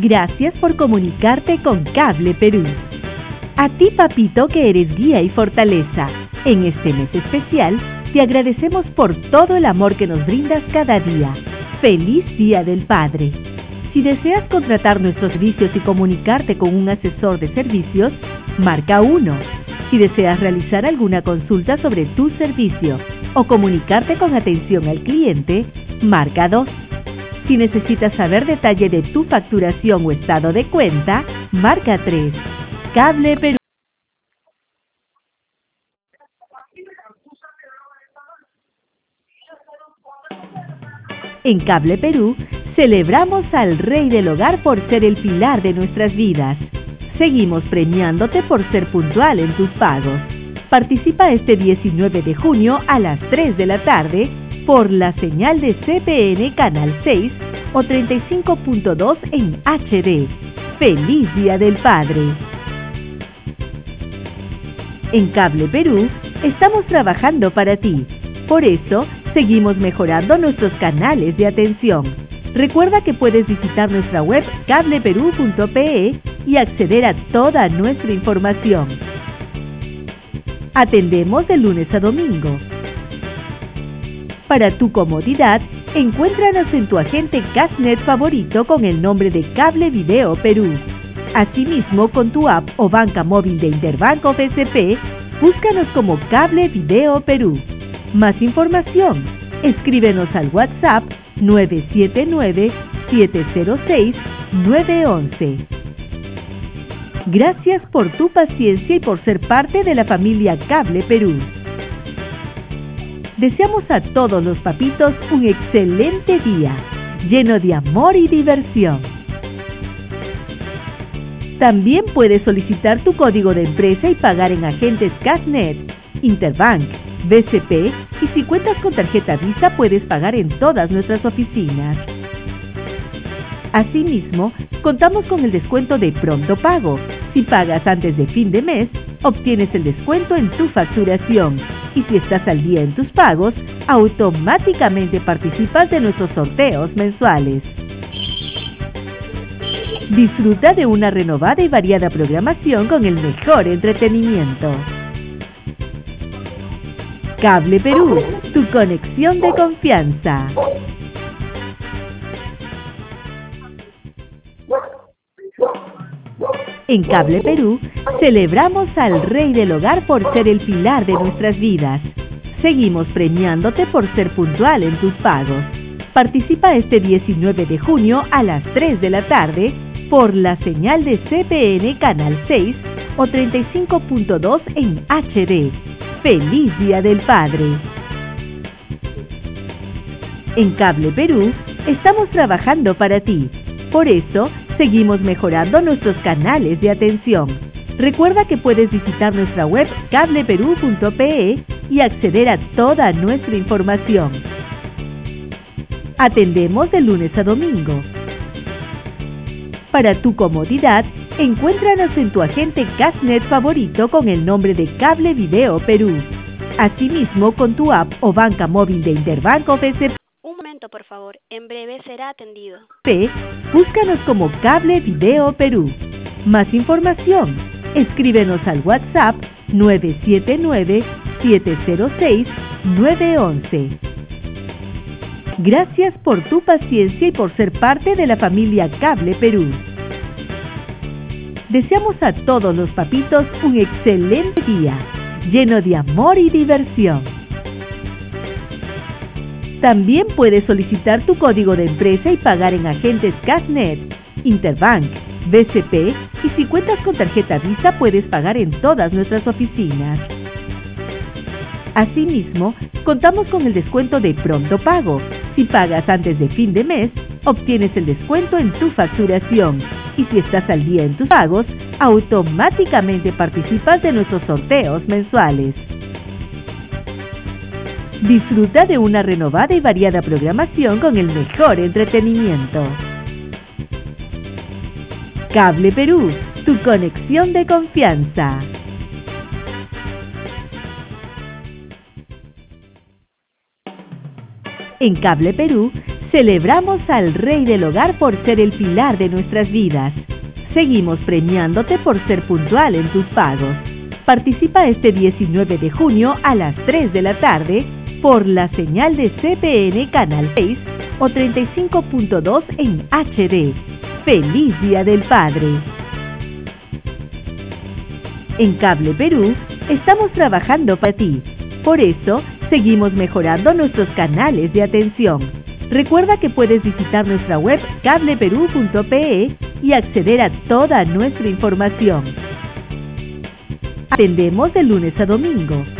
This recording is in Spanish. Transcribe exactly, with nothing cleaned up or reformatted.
Gracias por comunicarte con Cable Perú. A ti, papito, que eres guía y fortaleza, en este mes especial, te agradecemos por todo el amor que nos brindas cada día. ¡Feliz Día del Padre! Si deseas contratar nuestros servicios y comunicarte con un asesor de servicios, marca uno. Si deseas realizar alguna consulta sobre tu servicio o comunicarte con atención al cliente, marca dos. Si necesitas saber detalle de tu facturación o estado de cuenta, marca tres. Cable Perú. En Cable Perú, celebramos al Rey del Hogar por ser el pilar de nuestras vidas. Seguimos premiándote por ser puntual en tus pagos. Participa este diecinueve de junio a las tres de la tarde por la señal de C P N Canal seis o treinta y cinco punto dos en H D. ¡Feliz Día del Padre! En Cable Perú, estamos trabajando para ti. Por eso, seguimos mejorando nuestros canales de atención. Recuerda que puedes visitar nuestra web cable perú punto pe y acceder a toda nuestra información. Atendemos de lunes a domingo. Para tu comodidad, encuéntranos en tu agente Cashnet favorito con el nombre de Cable Video Perú. Asimismo, con tu app o banca móvil de Interbanco B C P, búscanos como Cable Video Perú. Más información, escríbenos al WhatsApp nueve siete nueve, siete cero seis, nueve uno uno. Gracias por tu paciencia y por ser parte de la familia Cable Perú. Deseamos a todos los papitos un excelente día, lleno de amor y diversión. También puedes solicitar tu código de empresa y pagar en agentes Cashnet, Interbank, B C P y si cuentas con tarjeta Visa puedes pagar en todas nuestras oficinas. Asimismo, contamos con el descuento de Pronto Pago. Si pagas antes de fin de mes, obtienes el descuento en tu facturación. Y si estás al día en tus pagos, automáticamente participas de nuestros sorteos mensuales. Disfruta de una renovada y variada programación con el mejor entretenimiento. Cable Perú, tu conexión de confianza. En Cable Perú, celebramos al Rey del Hogar por ser el pilar de nuestras vidas. Seguimos premiándote por ser puntual en tus pagos. Participa este diecinueve de junio a las tres de la tarde por la señal de C P N Canal seis o treinta y cinco punto dos en H D. ¡Feliz Día del Padre! En Cable Perú, estamos trabajando para ti. Por eso, seguimos mejorando nuestros canales de atención. Recuerda que puedes visitar nuestra web cable perú punto pe y acceder a toda nuestra información. Atendemos de lunes a domingo. Para tu comodidad, encuéntranos en tu agente Cashnet favorito con el nombre de Cable Video Perú. Asimismo, con tu app o banca móvil de Interbanco B C P. Un momento, por favor. En breve será atendido. P, búscanos como Cable Video Perú. Más información, escríbenos al WhatsApp nueve siete nueve, siete cero seis, nueve uno uno. Gracias por tu paciencia y por ser parte de la familia Cable Perú. Deseamos a todos los papitos un excelente día, lleno de amor y diversión. También puedes solicitar tu código de empresa y pagar en agentes Cashnet, Interbank, B C P y si cuentas con tarjeta Visa puedes pagar en todas nuestras oficinas. Asimismo, contamos con el descuento de Pronto Pago. Si pagas antes de fin de mes, obtienes el descuento en tu facturación. Y si estás al día en tus pagos, automáticamente participas de nuestros sorteos mensuales. Disfruta de una renovada y variada programación con el mejor entretenimiento. Cable Perú, tu conexión de confianza. En Cable Perú, Celebramos al Rey del Hogar por ser el pilar de nuestras vidas. Seguimos premiándote por ser puntual en tus pagos. Participa este diecinueve de junio a las tres de la tarde por la señal de C P N Canal seis o treinta y cinco punto dos en H D. ¡Feliz Día del Padre! En Cable Perú estamos trabajando para ti. Por eso, seguimos mejorando nuestros canales de atención. Recuerda que puedes visitar nuestra web cable perú punto pe y acceder a toda nuestra información. Atendemos de lunes a domingo,